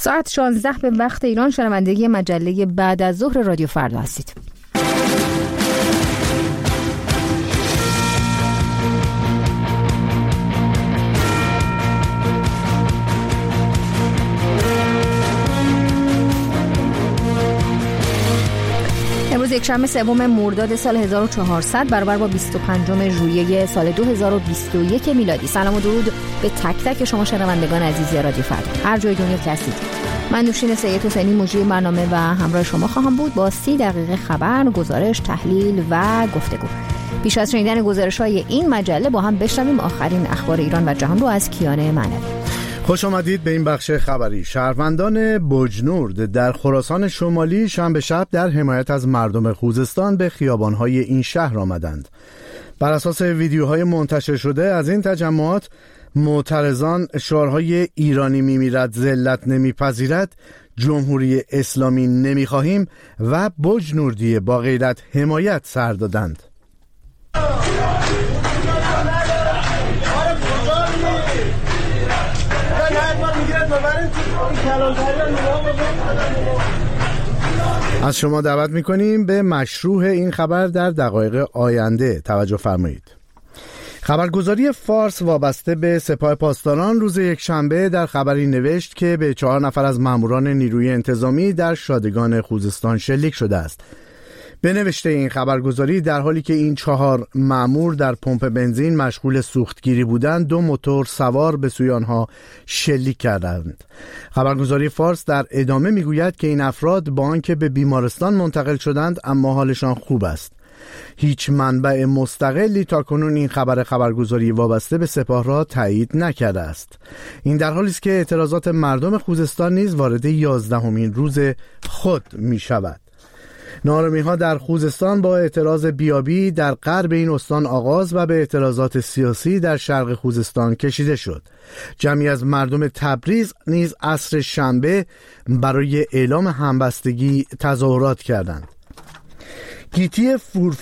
ساعت 16 به وقت ایران شنونده مجله بعد از ظهر رادیو فردا هستید. امروز یکشنبه 3 مرداد سال 1400 برابر با 25 ژوئیه سال 2021 میلادی. سلام و درود به تک تک شما شنوندگان عزیز رادیو فردا هر جای دنیا که هستید. من نوشین سید حسینی مجری برنامه و همراه شما خواهم بود با 30 دقیقه خبر، گزارش، تحلیل و گفتگو. پیش از شنیدن گزارش‌های این مجله با هم بشنویم آخرین اخبار ایران و جهان رو از کیانه معنوی. خوش آمدید به این بخش خبری. شهروندان بجنورد در خراسان شمالی شنبه شب در حمایت از مردم خوزستان به خیابان‌های این شهر آمدند. بر اساس ویدیوهای منتشر شده از این تجمعات، معترضان شعارهای ایرانی میمیرد، ذلت نمیپذیرد، جمهوری اسلامی نمیخواهیم و بجنوردی با غیرت حمایت سر دادند. از شما دعوت میکنیم به مشروح این خبر در دقایق آینده توجه فرمایید. خبرگزاری فارس وابسته به سپاه پاسداران روز یکشنبه در خبری نوشت که به 4 نفر از ماموران نیروی انتظامی در شادگان خوزستان شلیک شده است. به نوشته این خبرگزاری در حالی که این 4 مأمور در پمپ بنزین مشغول سوختگیری بودند، 2 موتور سوار به سوی آنها شلیک کردند. خبرگزاری فارس در ادامه میگوید که این افراد با آنکه به بیمارستان منتقل شدند اما حالشان خوب است. هیچ منبع مستقلی تاکنون این خبرگزاری وابسته به سپاه را تایید نکرده است. این در حالی است که اعتراضات مردم خوزستان نیز وارد 11مین روز خود می شود. نارامی‌ها در خوزستان با اعتراض بیابی در غرب این استان آغاز و به اعتراضات سیاسی در شرق خوزستان کشیده شد. جمعی از مردم تبریز نیز عصر شنبه برای اعلام همبستگی تظاهرات کردند. گیتی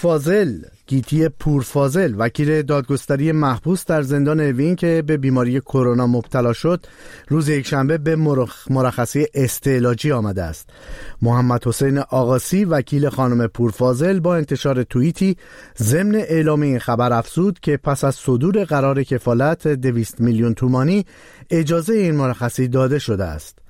پورفاضل وکیل دادگستری محبوس در زندان اوین که به بیماری کرونا مبتلا شد، روز یکشنبه به مرخصی استعلاجی آمده است. محمد حسین آقاسی وکیل خانم پورفاضل با انتشار توییتی ضمن اعلام این خبر افزود که پس از صدور قرار کفالت 200 میلیون تومانی اجازه این مرخصی داده شده است.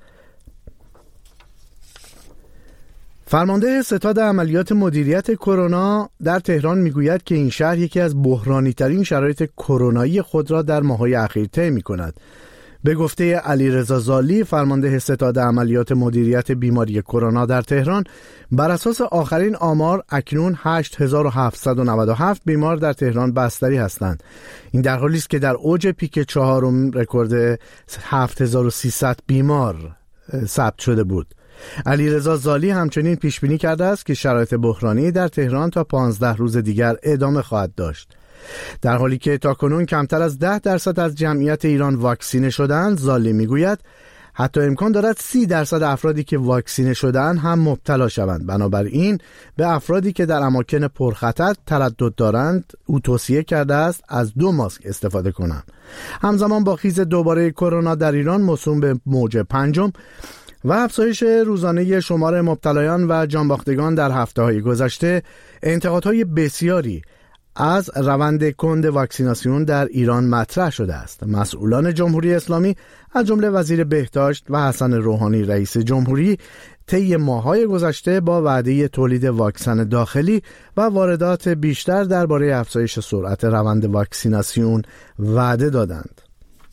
فرمانده ستاد عملیات مدیریت کرونا در تهران میگوید که این شهر یکی از بحرانی ترین شرایط کرونایی خود را در ماه‌های اخیر طی می‌کند. به گفته علیرضا زالی فرمانده ستاد عملیات مدیریت بیماری کرونا در تهران، بر اساس آخرین آمار اکنون 8797 بیمار در تهران بستری هستند. این در حالی است که در اوج پیک 4 رکورد 7300 بیمار ثبت شده بود. علیرضا زالی همچنین پیش بینی کرده است که شرایط بحرانی در تهران تا 15 روز دیگر ادامه خواهد داشت. در حالی که تاکنون کمتر از 10% از جمعیت ایران واکسینه شدند، زالی میگوید حتی امکان دارد 30% افرادی که واکسینه شدند هم مبتلا شوند. بنابراین به افرادی که در اماکن پرخطر تردد دارند او توصیه کرده است از 2 ماسک استفاده کنند. همزمان با خیز دوباره کرونا در ایران موسوم به موج 5 و افزایش روزانه شمار مبتلایان و جانباختگان در هفته‌های گذشته، انتقادهای بسیاری از روند کند واکسیناسیون در ایران مطرح شده است. مسئولان جمهوری اسلامی از جمله وزیر بهداشت و حسن روحانی رئیس جمهوری طی ماه‌های گذشته با وعده تولید واکسن داخلی و واردات بیشتر درباره افزایش سرعت روند واکسیناسیون وعده دادند.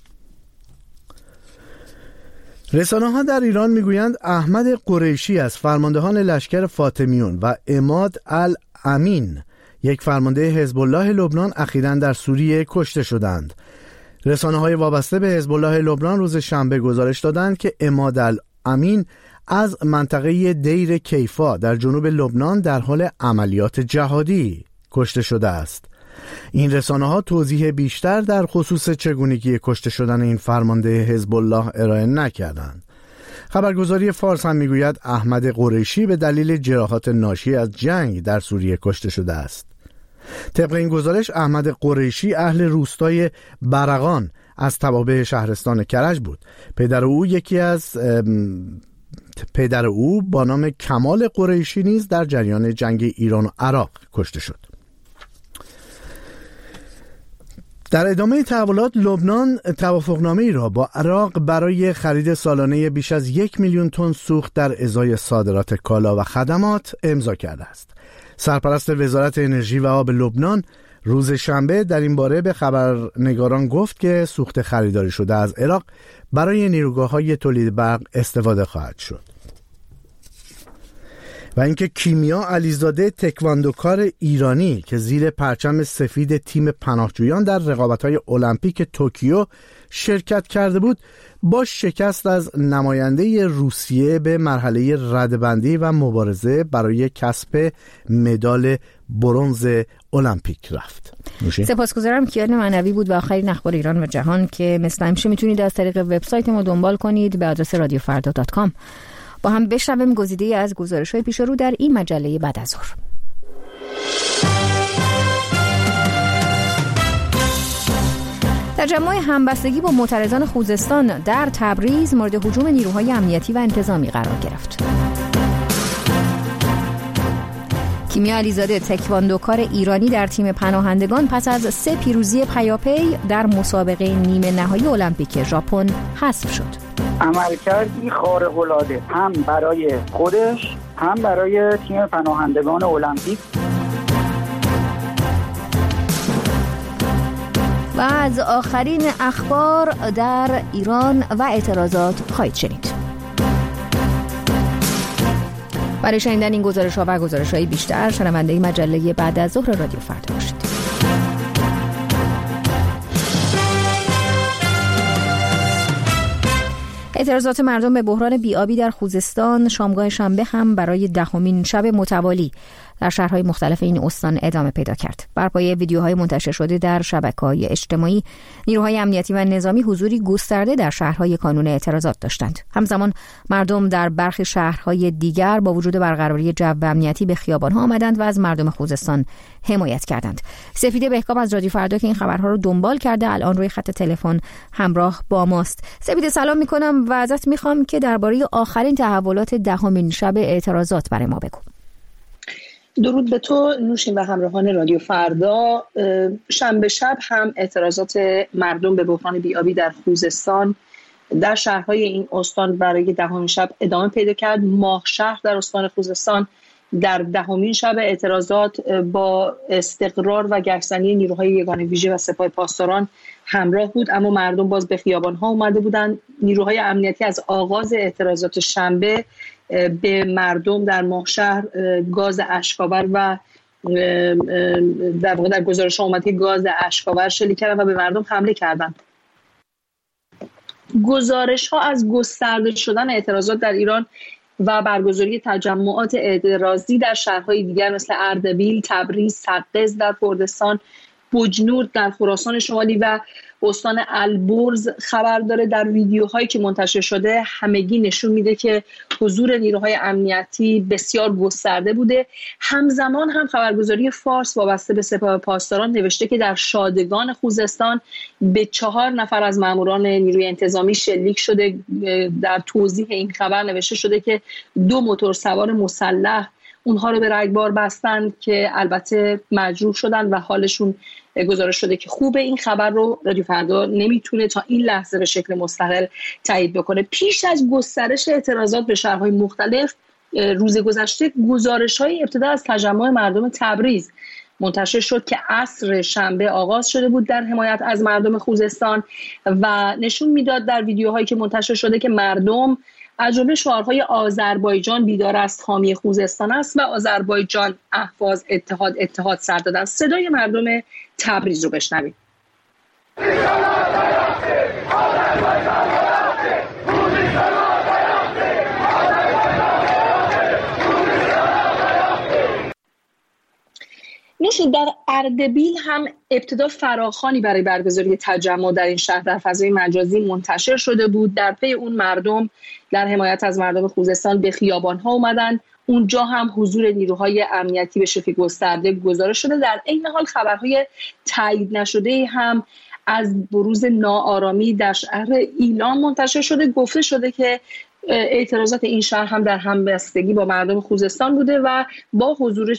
رسانه‌ها در ایران میگویند احمد قریشی از فرماندهان لشکر فاطمیون و عماد الامین، یک فرمانده حزب الله لبنان، اخیراً در سوریه کشته شدند. رسانه‌های وابسته به حزب الله لبنان روز شنبه گزارش دادند که عماد الامین از منطقه دیر کیفا در جنوب لبنان در حال عملیات جهادی کشته شده است. این رسانه‌ها توضیح بیشتر در خصوص چگونگی کشته شدن این فرمانده حزب الله ارائه نکردند. خبرگزاری فارس هم میگوید احمد قریشی به دلیل جراحات ناشی از جنگ در سوریه کشته شده است. طبق این گزارش احمد قریشی اهل روستای برقان از توابع شهرستان کرج بود. پدر او با نام کمال قریشی نیز در جریان جنگ ایران و عراق کشته شد. در ادامه تحولات لبنان توافقنامه‌ای را با عراق برای خرید سالانه بیش از 1 میلیون تن سوخت در ازای صادرات کالا و خدمات امضا کرده است. سرپرست وزارت انرژی و آب لبنان روز شنبه در این باره به خبرنگاران گفت که سوخت خریداری شده از عراق برای نیروگاه‌های تولید برق استفاده خواهد شد. و اینکه کیمیا علیزاده تکواندوکار ایرانی که زیر پرچم سفید تیم پناهجویان در رقابت‌های المپیک توکیو شرکت کرده بود، با شکست از نماینده روسیه به مرحله رده‌بندی و مبارزه برای کسب مدال برنز المپیک رفت. سپاسگزارم. کیان معنوی بود و آخرین اخبار ایران و جهان که مثل همیشه میتونید از طریق وبسایت ما دنبال کنید به آدرس radiofarda.com. با هم بشنویم گزیده‌ای از گزارش‌های پیش رو در این مجله بعد از ظهر. تجمع همبستگی با معترضان خوزستان در تبریز مورد هجوم نیروهای امنیتی و انتظامی قرار گرفت. کیمیا علیزاده تکواندوکار ایرانی در تیم پناهندگان پس از 3 پیروزی پیاپی در مسابقه نیمه نهایی المپیک ژاپن حذف شد. عملکردی خارق‌العاده هم برای خودش هم برای تیم پناهندگان المپیک. و از آخرین اخبار در ایران و اعتراضات خواهید شنید. برای شنیدن این گزارش‌ها و گزارش‌های بیشتر شنونده مجله بعد از ظهر رادیو فردا باشید. اعتراضات مردم به بحران بی‌آبی در خوزستان شامگاه شنبه هم برای 10مین شب متوالی در شهرهای مختلف این استان ادامه پیدا کرد. بر پایه ویدیوهای منتشر شده در شبکه‌های اجتماعی، نیروهای امنیتی و نظامی حضوری گسترده در شهرهای کانون اعتراضات داشتند. همزمان مردم در برخی شهرهای دیگر با وجود برقراری جو امنیتی به خیابان‌ها آمدند و از مردم خوزستان حمایت کردند. سپیده بهکام از رادیو فردا که این خبرها رو دنبال کرده الان روی خط تلفن همراه با ماست. سپیده سلام می‌کنم و ازت می‌خوام که درباره آخرین تحولات 10مین شب اعتراضات برای ما بگو. درود به تو نوشین و همراهان رادیو فردا. شنبه شب هم اعتراضات مردم به بحران بی‌آبی در خوزستان در شهرهای این استان برای 10مین شب ادامه پیدا کرد. ماهشهر در استان خوزستان در 10مین شب اعتراضات با استقرار و گشتنی نیروهای یگان ویژه و سپاه پاسداران همراه بود، اما مردم باز به خیابان‌ها اومده بودند. نیروهای امنیتی از آغاز اعتراضات شنبه به مردم در ماهشهر گاز اشک‌آور و در واقع در گزارش اومده گاز اشک‌آور شلیک کردند و به مردم حمله کردند. گزارش‌ها از گسترده شدن اعتراضات در ایران و برگزاری تجمعات اعتراضی در شهرهای دیگر مثل اردبیل، تبریز، سقز در کردستان، بجنورد در خراسان شمالی و استان البرز خبر داره. در ویدیوهایی که منتشر شده همگی نشون میده که حضور نیروهای امنیتی بسیار گسترده بوده. همزمان هم خبرگزاری فارس وابسته به سپاه پاسداران نوشته که در شادگان خوزستان به 4 نفر از ماموران نیروی انتظامی شلیک شده. در توضیح این خبر نوشته شده که 2 موتورسوار مسلح اونها رو به رگبار بستن که البته مجروح شدن و حالشون گزارش شده که خوبه. این خبر رو رادیو فردا نمیتونه تا این لحظه به شکل مستقل تایید بکنه. پیش از گسترش اعتراضات به شهرهای مختلف روز گذشته گزارش‌های ابتدا از تجمع مردم تبریز منتشر شد که عصر شنبه آغاز شده بود در حمایت از مردم خوزستان و نشون میداد در ویدیوهایی که منتشر شده که مردم از جمله شعارهای آذربایجان بیدار است حامی خوزستان است و آذربایجان اهواز اتحاد سر دادن. صدای مردم تبریز رو بشنوید. نوشید در اردبیل هم ابتدا فراخوانی برای برگزاری تجمع در این شهر در فضای مجازی منتشر شده بود. در پی اون مردم در حمایت از مردم خوزستان به خیابان‌ها اومدن. اونجا هم حضور نیروهای امنیتی به شکل گسترده گزارش شده. در این حال خبرهای تایید نشده هم از بروز ناآرامی در شهر ایلام منتشر شده. گفته شده که اعتراضات این شهر هم در همبستگی با مردم خوزستان بوده و با حضور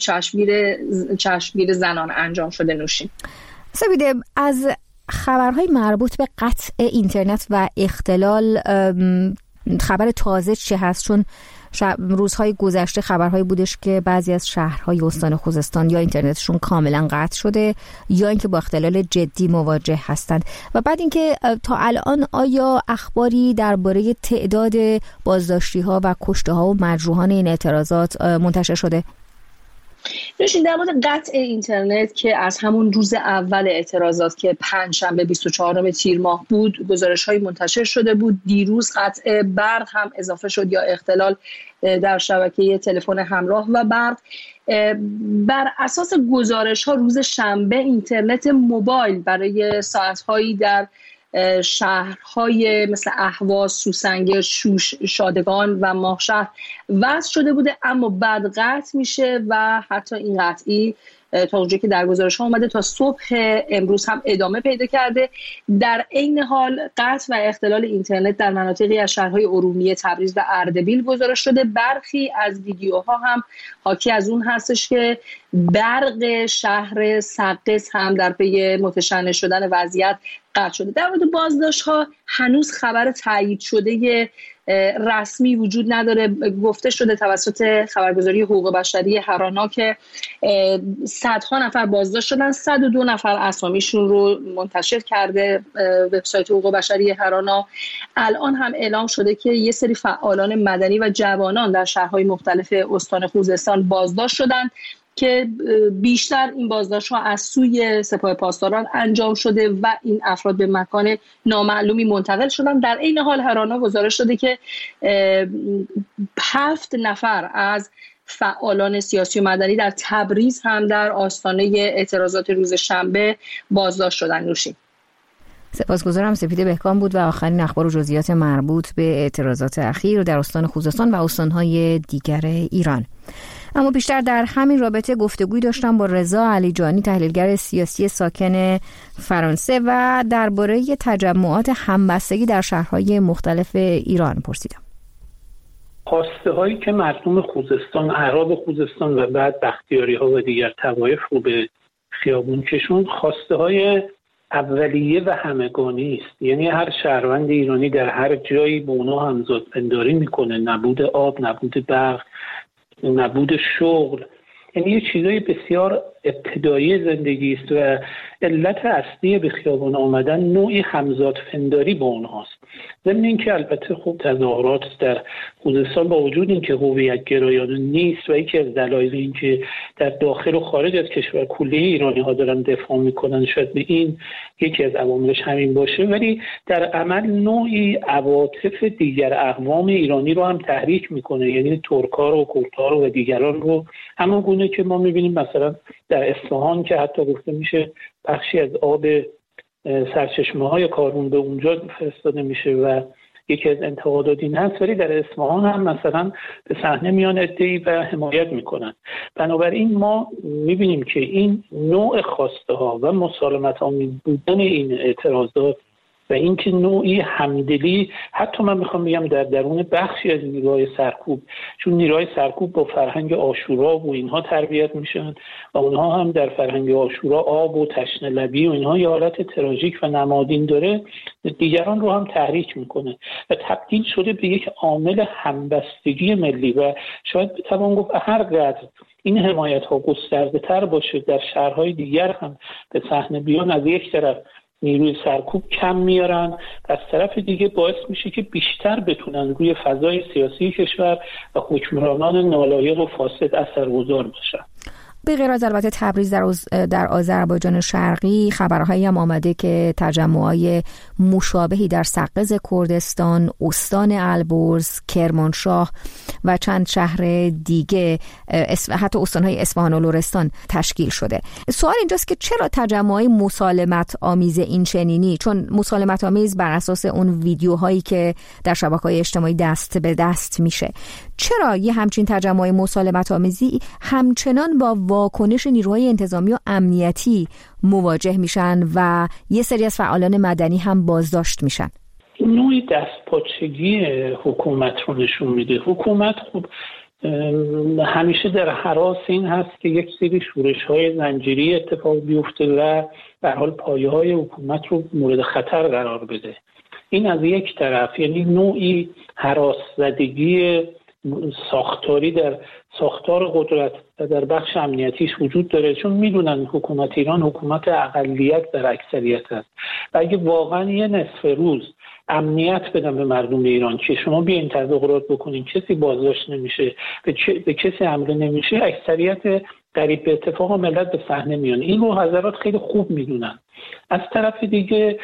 چشمگیر زنان انجام شده. نوشین سپیده، از خبرهای مربوط به قطع اینترنت و اختلال خبر تازه چه هست؟ چون روزهای گذشته خبرهایی بودش که بعضی از شهرهای استان خوزستان یا اینترنتشون کاملا قطع شده یا اینکه با اختلال جدی مواجه هستند. و بعد اینکه تا الان آیا اخباری درباره تعداد بازداشتی‌ها و کشته‌ها و مجروحان این اعتراضات منتشر شده؟ نوشین، در مورد قطع اینترنت که از همون روز اول اعتراضات که پنجشنبه 24 تیر ماه بود گزارش‌های منتشر شده بود. دیروز قطع برق هم اضافه شد یا اختلال در شبکه تلفن همراه و برق. بر اساس گزارش‌ها روز شنبه اینترنت موبایل برای ساعت‌هایی در شهرهای مثل اهواز، سوسنگر، شوش، شادگان و ماهشهر وصل شده بوده، اما بعد قطع میشه و حتی این قطعی تا اونجایی که در گزارش‌ها اومده تا صبح امروز هم ادامه پیدا کرده. در عین حال قطع و اختلال اینترنت در مناطقی از شهرهای ارومیه، تبریز و اردبیل گزارش شده. برخی از ویدیوها هم حاکی از اون هستش که برق شهر سقز هم در پی متشنج شدن وضعیت قطع شده. در مورد بازداشت‌ها هنوز خبر تایید شده رسمی وجود نداره. گفته شده توسط خبرگزاری حقوق بشری هرانا که صدها نفر بازداشت شدن، 102 نفر اسامیشون رو منتشر کرده وبسایت حقوق بشری هرانا. الان هم اعلام شده که یه سری فعالان مدنی و جوانان در شهرهای مختلف استان خوزستان بازداشت شدن که بیشتر این بازداشت‌ها از سوی سپاه پاسداران انجام شده و این افراد به مکان نامعلومی منتقل شدن. در این حال هرانا گزارش داده که 7 نفر از فعالان سیاسی و مدنی در تبریز هم در آستانه اعتراضات روز شنبه بازداشت شدن. نوشین سپاسگزارم. سپیده بهکام بود و آخرین اخبار و جزئیات مربوط به اعتراضات اخیر در استان خوزستان و استان‌های دیگر ایران. اما بیشتر در همین رابطه گفتگوی داشتم با رضا علیجانی، تحلیلگر سیاسی ساکن فرانسه، و درباره تجمعات همبستگی در شهرهای مختلف ایران پرسیدم. خواسته هایی که مردم خوزستان، اعراب خوزستان و بعد بختیاری ها و دیگر طوایف رو به خیابون کشوند، خواسته های اولیه و همگانی است. یعنی هر شهروند ایرانی در هر جایی با اونها همزاد پنداری میکنه. نبود آب، نبود برق، نبود شغل، یعنی یه چیزای بسیار ابتدایی زندگی است و علت اصلی به خیابان آمدن نوعی همزاد پنداری با اونهاست. ضمن اینکه البته خب تظاهرات در خوزستان با وجود اینکه هویت گرایانه نیست و یکی از دلایل اینکه در داخل و خارج از کشور کله ایرانی ها دارن دفاع میکنن، شاید به این یکی از عواملش همین باشه، ولی در عمل نوعی عواطف دیگر اقوام ایرانی رو هم تحریک میکنه. یعنی ترک‌ها رو، کردها رو و دیگران رو، همون گونه که ما میبینیم مثلا در اصفهان که حتی گفته میشه بخشی از آب سرچشمه‌های کارون به اونجا فرستاده میشه و یکی از انتقادات این هست، ولی در اصفهان هم مثلا به صحنه میان عده‌ای و حمایت میکنن. بنابراین ما میبینیم که این نوع خواسته ها و مسالمت آمیز بودن این اعتراضات و اینکه نوعی همدلی، حتی من میخوام بگم در درون بخشی از نیروهای سرکوب، چون نیروهای سرکوب با فرهنگ عاشورا و اینها تربیت میشن و اونها هم در فرهنگ عاشورا آب و تشنه لبی و اینها یه حالت تراژیک و نمادین داره، دیگران رو هم تحریک میکنه و تبدیل شده به یک عامل همبستگی ملی. و شاید بتوان گفت هر قدر این حمایت ها گسترده تر باشه، در شهرهای دیگر هم به صحنه بیان، از یک طرف نیروی سرکوب کم میارن، از طرف دیگه باعث میشه که بیشتر بتونن روی فضای سیاسی کشور و حکمرانان نالایق و فاسد اثرگذار باشن. به غیر از البته تبریز در آذربایجان شرقی خبرهایی هم آمده که تجمعات مشابهی در سقز کردستان، استان البرز، کرمانشاه و چند شهر دیگه، حتی استانهای اصفهان و لرستان تشکیل شده. سوال اینجاست که چرا تجمعات مسالمت آمیز این چنینی، چون مسالمت آمیز بر اساس اون ویدیوهایی که در شبکه‌های اجتماعی دست به دست میشه، چرا یه همچین تجمع مسالمت آمیزی همچنان با واکنش نیروهای انتظامی و امنیتی مواجه میشن و یه سری از فعالان مدنی هم بازداشت میشن؟ نوعی دستپاچگی حکومت رو نشون میده. حکومت خب همیشه در هراس این هست که یک سری شورش‌های زنجیری اتفاق بیفته و به حال پایه‌های حکومت رو مورد خطر قرار بده. این از یک طرف، یعنی نوعی هراس زدگی ساختاری در ساختار قدرت و در بخش امنیتیش وجود داره، چون میدونن حکومت ایران حکومت اقلیت در اکثریت است و اگه واقعا یه نصف روز امنیت بدن به مردم ایران که شما بیاین تظاهرات بکنین کسی بازداشت نمیشه، به کسی حمله نمیشه، اکثریت قریب به اتفاق ملت به صحنه میان. این رو حضرات خیلی خوب میدونن. از طرف دیگه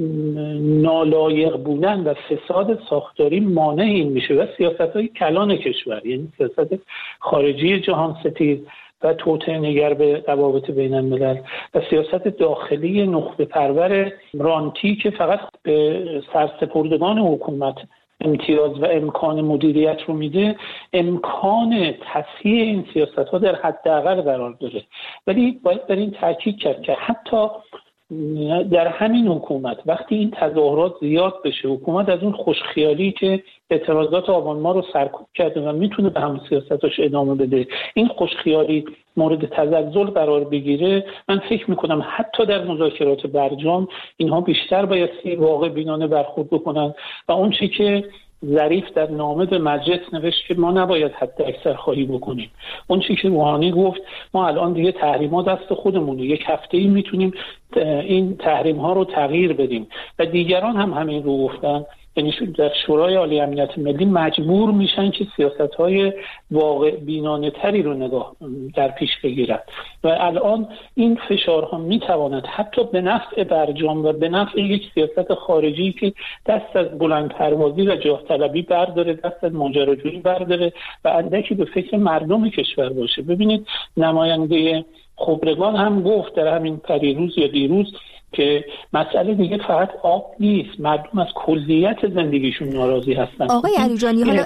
نالایق بودن و فساد ساختاری مانع این میشه و سیاست‌های کلان کشور، یعنی سیاست خارجی جهان ستیز و توطئه نگر به روابط بین الملل و سیاست داخلی نخبه پرور رانتی که فقط به سرسپردگان حکومت امتیاز و امکان مدیریت رو میده، امکان تصحیح این سیاست‌ها در حداقل قرار داره. ولی باید بر این تاکید کرد که حتی در همین حکومت وقتی این تظاهرات زیاد بشه، حکومت از اون خوشخیالی که اعتراضات آبان ماه رو سرکوب کرده و میتونه به همون سیاستاش ادامه بده، این خوشخیالی مورد تزلزل قرار بگیره، من فکر میکنم حتی در مذاکرات برجام اینها بیشتر بایستی واقع بینانه برخورد بکنن و اون چی که ظریف در نامه به مجلس نوشت که ما نباید حتی اکثر خواهی بکنیم، اون چی که روحانی گفت ما الان دیگه تحریم‌ها دست خودمونه، یک هفته‌ای میتونیم این تحریم‌ها رو تغییر بدیم و دیگران هم همین رو گفتن. یعنی در شورای عالی امنیت ملی مجبور میشن که سیاست‌های واقع بینانه تری رو نگاه در پیش بگیرن و الان این فشارها میتواند حتی به نفع برجام و به نفع یک سیاست خارجی که دست از بلند پروازی و جاه طلبی برداره، دست از ماجراجویی برداره و اندکی به فکر مردم کشور باشه. ببینید نماینده خبرگان هم گفت در همین پریروز یا دیروز که مسئله دیگه فقط آب نیست، مردم از کلیت زندگیشون ناراضی هستن. آقای علیجانی حالا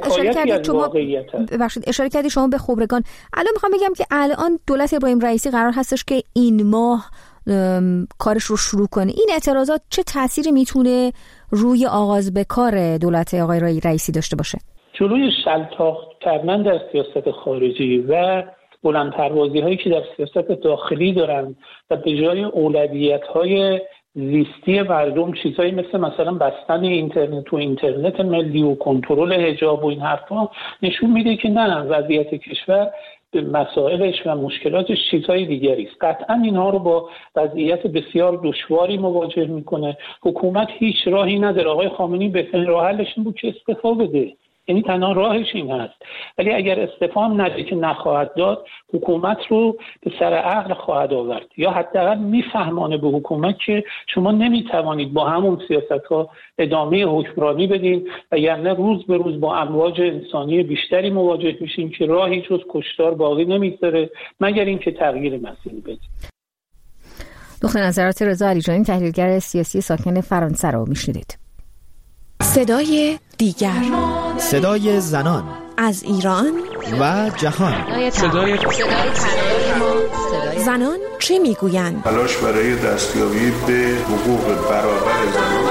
اشاره کردید شما به خبرگان. الان میخوام بگم که الان دولت ابراهیم رئیسی قرار هستش که این ماه کارش رو شروع کنه. این اعتراضات چه تأثیری میتونه روی آغاز به کار دولت آقای رئیسی داشته باشه؟ جلوی شلتاق کردن در سیاست خارجی و بلند پروازی هایی که در سیاست داخلی دارن و به جای اولویت‌های زیستی مردم چیزایی مثلا بستن اینترنت ملی و کنترل حجاب و این حرفا نشون میده که نه، وضعیت کشور مسائلش و مشکلاتش چیزهای دیگری است. قطعا اینها رو با وضعیت بسیار دشواری مواجه میکنه. حکومت هیچ راهی نداره. آقای خامنه‌ای بهترین راه حلش این بود که استعفا بده، یعنی تنها راهش این هست. ولی اگر استعفا نده که نخواهد داد، حکومت رو به سر عقل خواهد آورد یا حداقل میفهمانه به حکومت که شما نمیتوانید با همون سیاست‌ها ادامه حکمرانی بدین و یعنی روز به روز با امواج انسانی بیشتری مواجه میشین که راهی جز کشتار باقی نمیذاره مگر اینکه تغییر مسیر بدید. دکتر نظرات رضا علیجانی، تحلیلگر سیاسی ساکن فرانسه رو میشنیدید. صدای دیگر، صدای زنان از ایران و جهان، صدای زنان چه میگویند؟ تلاش برای دستیابی به حقوق برابر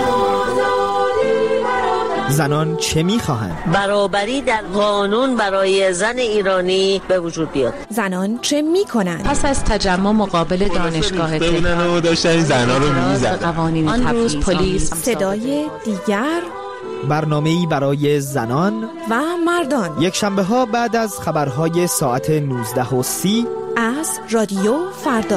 زنان چه میخواهند؟ برابری در قانون برای زن ایرانی به وجود بیاد. زنان چه میکنند؟ پس از تجمع مقابل دانشگاه تهران داشتن زنان رو میزدن. آن روز پلیس. صدای دیگر، برنامه‌ای برای زنان و مردان، یک شنبه ها بعد از خبرهای ساعت 19:30 از رادیو فردا.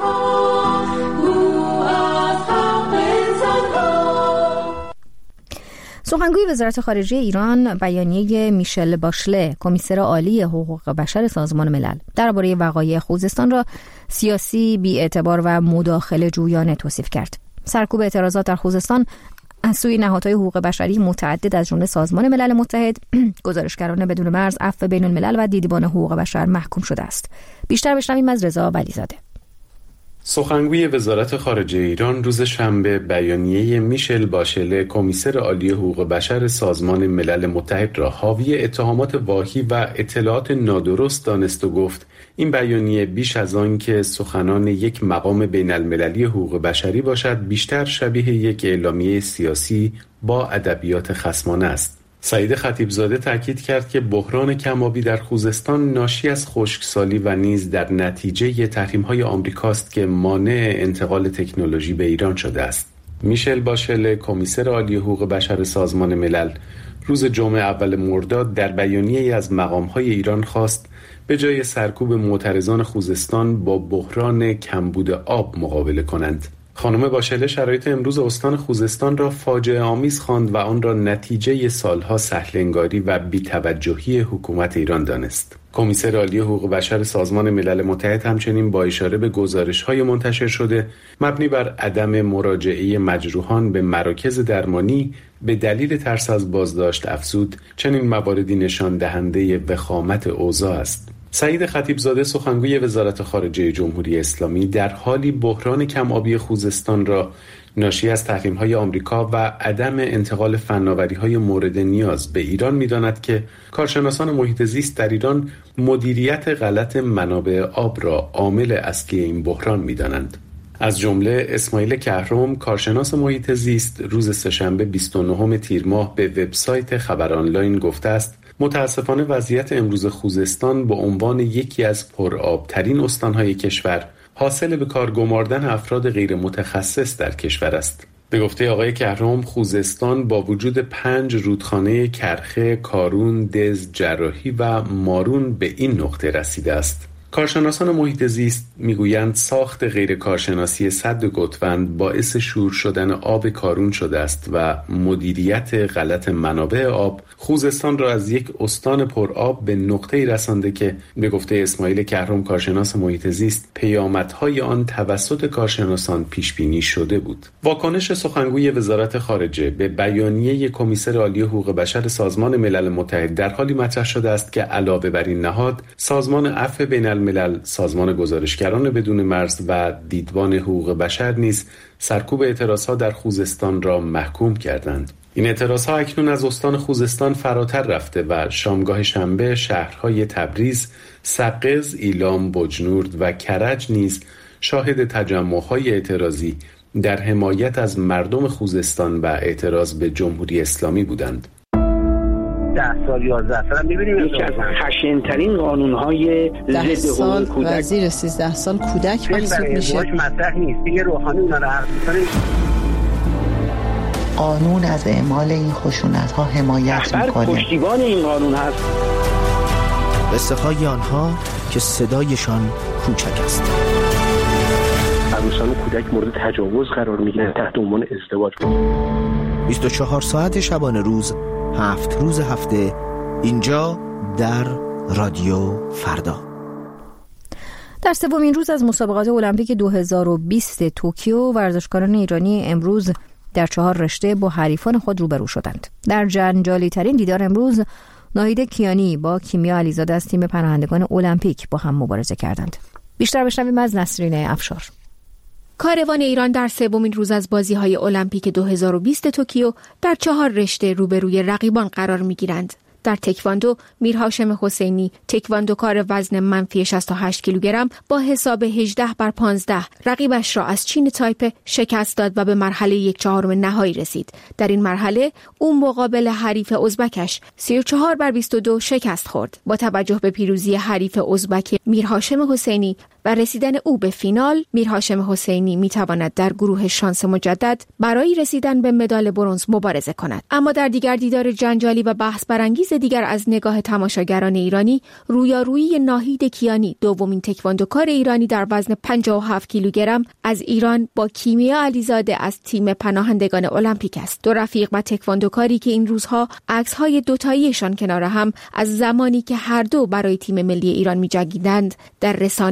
سخنگوی وزارت خارجه ایران بیانیه میشل باشله، کمیسر عالی حقوق بشر سازمان ملل، درباره وقایع خوزستان را سیاسی، بی‌اعتبار و مداخله جویانه توصیف کرد. سرکوب اعتراضات در خوزستان از سوی نهادهای حقوق بشری متعدد از جمله سازمان ملل متحد، گزارشگران بدون مرز، عفو بین الملل و دیدبان حقوق بشر محکوم شده است. بیشتر بشنویم از رضا ولیزاده. سخنگوی وزارت خارجه ایران روز شنبه بیانیه میشل باشله کمیسر عالی حقوق بشر سازمان ملل متحد را حاوی اتهامات واهی و اطلاعات نادرست دانست و گفت این بیانیه بیش از آن که سخنان یک مقام بین المللی حقوق بشری باشد بیشتر شبیه یک اعلامیه سیاسی با ادبیات خصمانه است. سعید خطیبزاده تاکید کرد که بحران کم‌آبی در خوزستان ناشی از خشکسالی و نیز در نتیجه تحریم‌های آمریکاست که مانع انتقال تکنولوژی به ایران شده است. میشل باشله کمیسر عالی حقوق بشر سازمان ملل روز جمعه اول مرداد در بیانیه‌ای از مقام‌های ایران خواست به جای سرکوب معترضان خوزستان با بحران کمبود آب مقابله کنند. خانم باشله شرایط امروز استان خوزستان را فاجعه آمیز خواند و آن را نتیجه سالها سهل‌انگاری و بی‌توجهی حکومت ایران دانست. کمیسر عالی حقوق بشر سازمان ملل متحد همچنین با اشاره به گزارش‌های منتشر شده مبنی بر عدم مراجعه مجروحان به مراکز درمانی به دلیل ترس از بازداشت افزود چنین مواردی نشان دهنده وخامت اوضاع است. سعید خطیبزاده سخنگوی وزارت خارجه جمهوری اسلامی در حالی بحران کم‌آبی خوزستان را ناشی از تحریم‌های آمریکا و عدم انتقال فناوری‌های مورد نیاز به ایران می‌داند که کارشناسان محیط زیست در ایران مدیریت غلط منابع آب را عامل اصلی این بحران می‌دانند. از جمله اسماعیل کهرم کارشناس محیط زیست روز سه‌شنبه 29 تیر ماه به وبسایت خبر آنلاین گفته است متاسفانه وضعیت امروز خوزستان به عنوان یکی از پرآبترین استانهای کشور حاصل به کار گماردن افراد غیر متخصص در کشور است. به گفته آقای کهرم خوزستان با وجود 5 رودخانه کرخه، کارون، دز، جراحی و مارون به این نقطه رسیده است. کارشناسان محیط زیست میگویند ساخت غیر کارشناسی سد گتوند باعث شور شدن آب کارون شده است و مدیریت غلط منابع آب خوزستان را از یک استان پرآب به نقطه‌ای رسانده که به گفته اسماعیل کهرم کارشناس محیط زیست پیامدهای آن توسط کارشناسان پیش بینی شده بود. واکنش سخنگوی وزارت خارجه به بیانیه کمیسر عالی حقوق بشر سازمان ملل متحد در حالی مطرح شده است که علاوه بر این نهاد سازمان عفو بین الملل، سازمان گزارشگران بدون مرز و دیدبان حقوق بشر نیز سرکوب اعتراضها در خوزستان را محکوم کردند. این اعتراضها اکنون از استان خوزستان فراتر رفته و شامگاه شنبه شهرهای تبریز، سقز، ایلام، بجنورد و کرج نیز شاهد تجمع‌های اعتراضی در حمایت از مردم خوزستان و اعتراض به جمهوری اسلامی بودند. 10 سال 11 سال می‌بینیم یکی از خشن‌ترین قانون‌های ضد حقوق کودک زیر 13 سال کودک محسوب میشه. مطرح نیست. دیگه روحانی اونا رو حرف می‌زنه. قانون از اعمال این خشونت‌ها حمایت می‌کنه. پشتیبان این قانون هست. قصه‌های آنها که صدایشان کوچک است. عروسان و کودک مورد تجاوز قرار می‌گیرن تحت عنوان ازدواج. 24 ساعت شبانه روز 7 روز هفته اینجا در رادیو فردا. در سومین روز از مسابقات المپیک 2020 توکیو ورزشکاران ایرانی امروز در 4 رشته با حریفان خود روبرو شدند. در جنجالی ترین دیدار امروز ناهید کیانی با کیمیا علیزاده از تیم پناهندگان المپیک با هم مبارزه کردند. بیشتر بشنویم از نسرین افشار. کاروان ایران در سومین روز از بازی‌های المپیک 2020 توکیو در 4 رشته روبروی رقیبان قرار می‌گیرند. در تکواندو میرهاشم حسینی تکواندوکار وزن منفی 68 کیلوگرم با حساب 18-15 رقیبش را از چین تایپه شکست داد و به مرحله 1/4 نهایی رسید. در این مرحله او مقابل حریف ازبکش 34-22 شکست خورد. با توجه به پیروزی حریف ازبک میرهاشم حسینی و رسیدن او به فینال، میرهاشم حسینی میتواند در گروه شانس مجدد برای رسیدن به مدال برنز مبارزه کند. اما در دیگر دیدار جنجالی و بحث برانگیز دیگر از نگاه تماشاگران ایرانی، رویارویی ناهید کیانی دومین تکواندوکار ایرانی در وزن 57 کیلوگرم از ایران با کیمیا علیزاده از تیم پناهندگان المپیک است. دو رفیق و تکواندوکاری که این روزها عکس‌های دوتاییشان کنار هم از زمانی که هر دو برای تیم ملی ایران می‌جنگیدند در رسانه‌های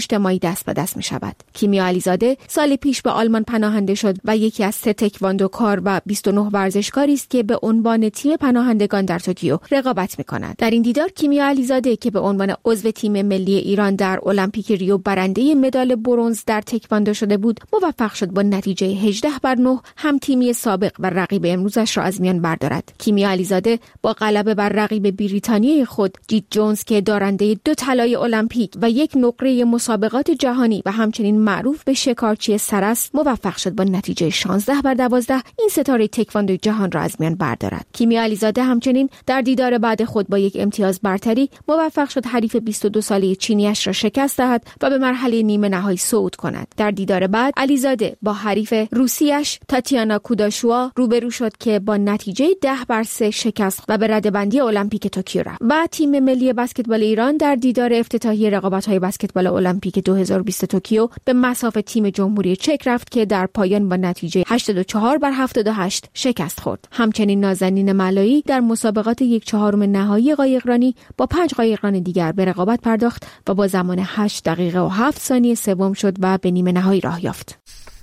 اجتماعی دست به دست می شود. کیمیا علیزاده سال پیش به آلمان پناهنده شد و یکی از 3 تکواندوکار و 29 ورزشکاری است که به عنوان تیم پناهندگان در توکیو رقابت می کند. در این دیدار کیمیا علیزاده که به عنوان عضو تیم ملی ایران در المپیک ریو برنده مدال برنز در تکواندو شده بود، موفق شد با نتیجه 18-9 هم تیمی سابق و رقیب امروزش را از میان بردارد. کیمیا علیزاده با غلبه بر رقیب بریتانیای خود جید جونز که دارنده 2 طلای المپیک و 1 نقره مسابقات جهانی و همچنین معروف به شکارچی سر است، موفق شد با نتیجه 16-12 این ستاره تکواندو جهان را از میان بردارد. کیمیا علیزاده همچنین در دیدار بعد خود با 1 امتیاز برتری موفق شد حریف 22 ساله چینیش را شکست دهد و به مرحله نیمه نهایی صعود کند. در دیدار بعد علیزاده با حریف روسیش تاتیانا کوداشوا روبرو شد که با نتیجه 10-3 شکست و به رده‌بندی المپیک توکیو رفت. و تیم ملی بسکتبال ایران در دیدار افتتاحیه رقابت‌های بسکتبال المپیک 2020 توکیو به مصاف تیم جمهوری چک رفت که در پایان با نتیجه 84-78 شکست خورد. همچنین نازنین ملایی در مسابقات 1/4 نهایی قایقرانی با 5 قایقران دیگر به رقابت پرداخت و با زمان 8 دقیقه و 7 ثانیه سوم شد و به نیمه نهایی راه یافت.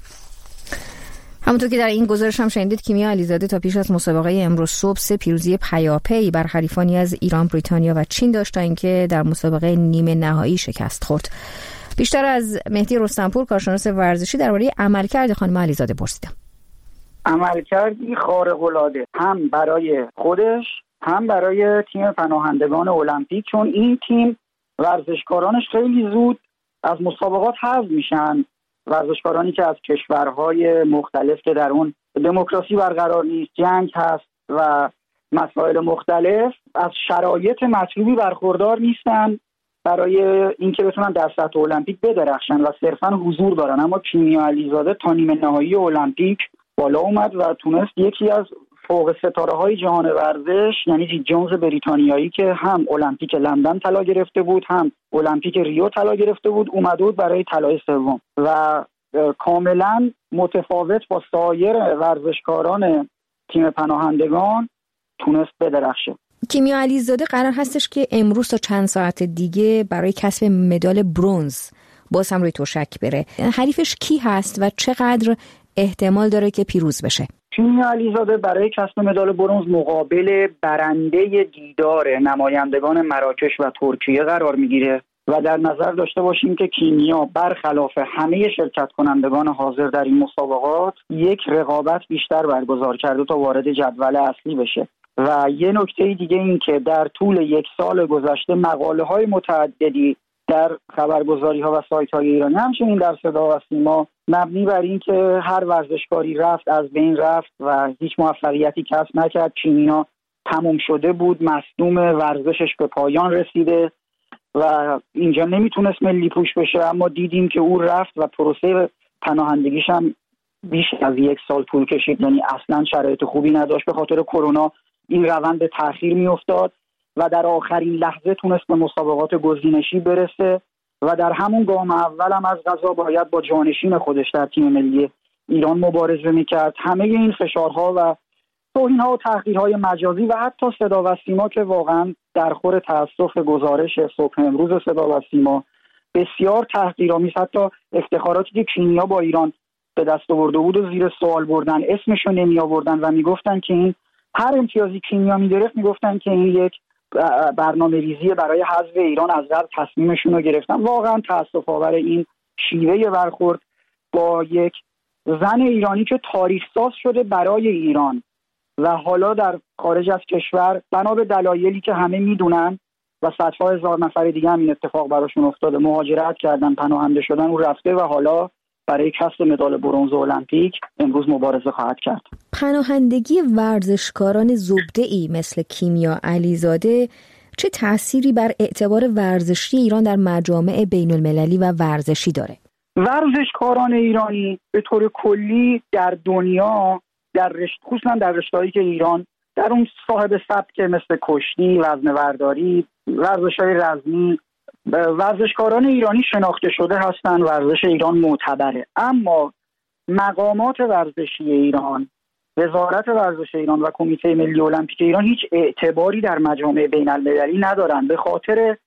همونطور که در این گزارش هم شنیدید، کیمیا علیزاده تا پیش از مسابقه امروز صبح 3 پیروزی پیاپی بر حریفانی از ایران، بریتانیا و چین داشت تا اینکه در مسابقه نیمه نهایی شکست خورد. بیشتر از مهدی رستمپور کارشناس ورزشی درباره عملکرد خانم علیزاده پرسیدم. عملکردی خارق‌العاده هم برای خودش هم برای تیم پناهندگان المپیک، چون این تیم ورزشکارانش خیلی زود از مسابقات حذف میشن. ورزشکارانی که از کشورهای مختلف که در اون دموکراسی برقرار نیست، جنگ هست و مسائل مختلف، از شرایط مطلوبی برخوردار نیستن برای اینکه بتونن در سطح المپیک بدرخشن و صرفا حضور دارن. اما کیمیا علیزاده تا نیمه نهایی المپیک بالا اومد و تونست یکی از فوق ستاره های جهان ورزش، یعنی جید جونز بریتانیایی که هم المپیک لندن طلا گرفته بود هم المپیک ریو طلا گرفته بود، اومده بود برای طلای سوم و کاملا متفاوت با سایر ورزشکاران تیم پناهندگان تونست بدرخشه. کیمیا علیزاده قرار هستش که امروز تا چند ساعت دیگه برای کسب مدال برنز باز هم روی تشک بره. حریفش کی هست و چقدر احتمال داره که پیروز بشه؟ کیمیا علیزاده برای کسب مدال برنز مقابل برنده دیدار نمایندگان مراکش و ترکیه قرار میگیره و در نظر داشته باشیم که کیمیا برخلاف همه شرکت کنندگان حاضر در این مسابقات 1 رقابت بیشتر برگزار کرده تا وارد جدول اصلی بشه. و یه نکته دیگه این که در طول 1 سال گذشته مقاله‌های متعددی در خبرگزاری‌ها و سایت‌های ایرانی، همچنین در صدا و سیما، مبنی بر این که هر ورزشکاری رفت از بین رفت و هیچ موفقیتی کسب نکرد، کیمیا تموم شده بود، مصدوم، ورزشش به پایان رسیده و اینجا نمیتونست ملی پوش بشه. اما دیدیم که او رفت و پروسه پناهندگیش هم بیش از 1 سال طول کشید، یعنی اصلا شرایط خوبی نداشت. به خاطر کرونا این روند به تأخیر میافتاد و در آخرین لحظه تونست به مسابقات گزینشی برسه و در همون گام اول هم از قضا باید با جانشین خودش در تیم ملی ایران مبارزه میکرد. همه این فشارها و توهین‌ها و تحقیرهای مجازی و حتی صدا و سیما که واقعا در خور تأسف گزارش صبح امروز صدا و سیما بسیار تحقیرآمیز، حتی افتخاراتی که کیمیا با ایران به دست آورده بود و زیر سوال بردن، اسمشو نمی آوردن و میگفتن که این هر امتیازی کیمیا میگرفت میگفتن که این یک برنامه‌ریزی برای حذف ایران از قبل تصمیمشون رو گرفتن. واقعا تأسف آور این شیوه برخورد با یک زن ایرانی که تاریخ ساز شده برای ایران و حالا در خارج از کشور بنا به دلایلی که همه میدونن و صدها هزار نفر دیگه هم این اتفاق براشون افتاده، مهاجرت کردن، پناهنده شدن، او رفته و حالا برای کسب مدال برنز المپیک امروز مبارزه خواهد کرد. پناهندگی ورزشکاران زبده‌ای مثل کیمیا علیزاده چه تأثیری بر اعتبار ورزشی ایران در مجامع بین المللی و ورزشی داره؟ ورزشکاران ایرانی به طور کلی در دنیا خصوصا در رشته‌هایی که ایران در اون صاحب سبک مثل کشتی، وزنه‌برداری، ورزش‌های رزمی، ورزشکاران ایرانی شناخته شده هستند. ورزش ایران معتبره، اما مقامات ورزشی ایران، وزارت ورزش ایران و کمیته ملی المپیک ایران هیچ اعتباری در مجامع بین المللی ندارن به خاطر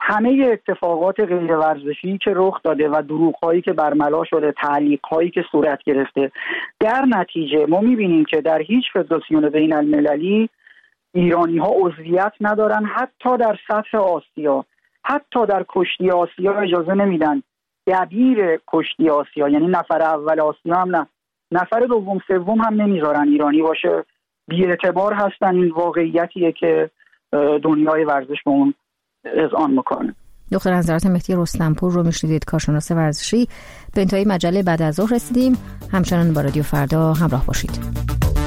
همه اتفاقات غیر ورزشی که رخ داده و دروغ‌هایی که برملا شده، تعلیق‌هایی که صورت گرفته، در نتیجه ما می‌بینیم که در هیچ فدراسیون بین‌المللی ایرانی‌ها عضویت ندارن. حتی در سطح آسیا، حتی در کشتی آسیا اجازه نمیدن دبیر کشتی آسیا، یعنی نفر اول آسیا هم نه، نفر دوم سوم هم نمیذارن ایرانی باشه. بی‌اعتبار هستن. این واقعیتیه که دنیای ورزش به اون اذعان میکنه. دکتر نظرات مهدی رستمپور رو میشنیدید، کارشناس ورزشی. به انتهای مجله بعد از ظهر رسیدیم. همچنان با رادیو فردا همراه باشید.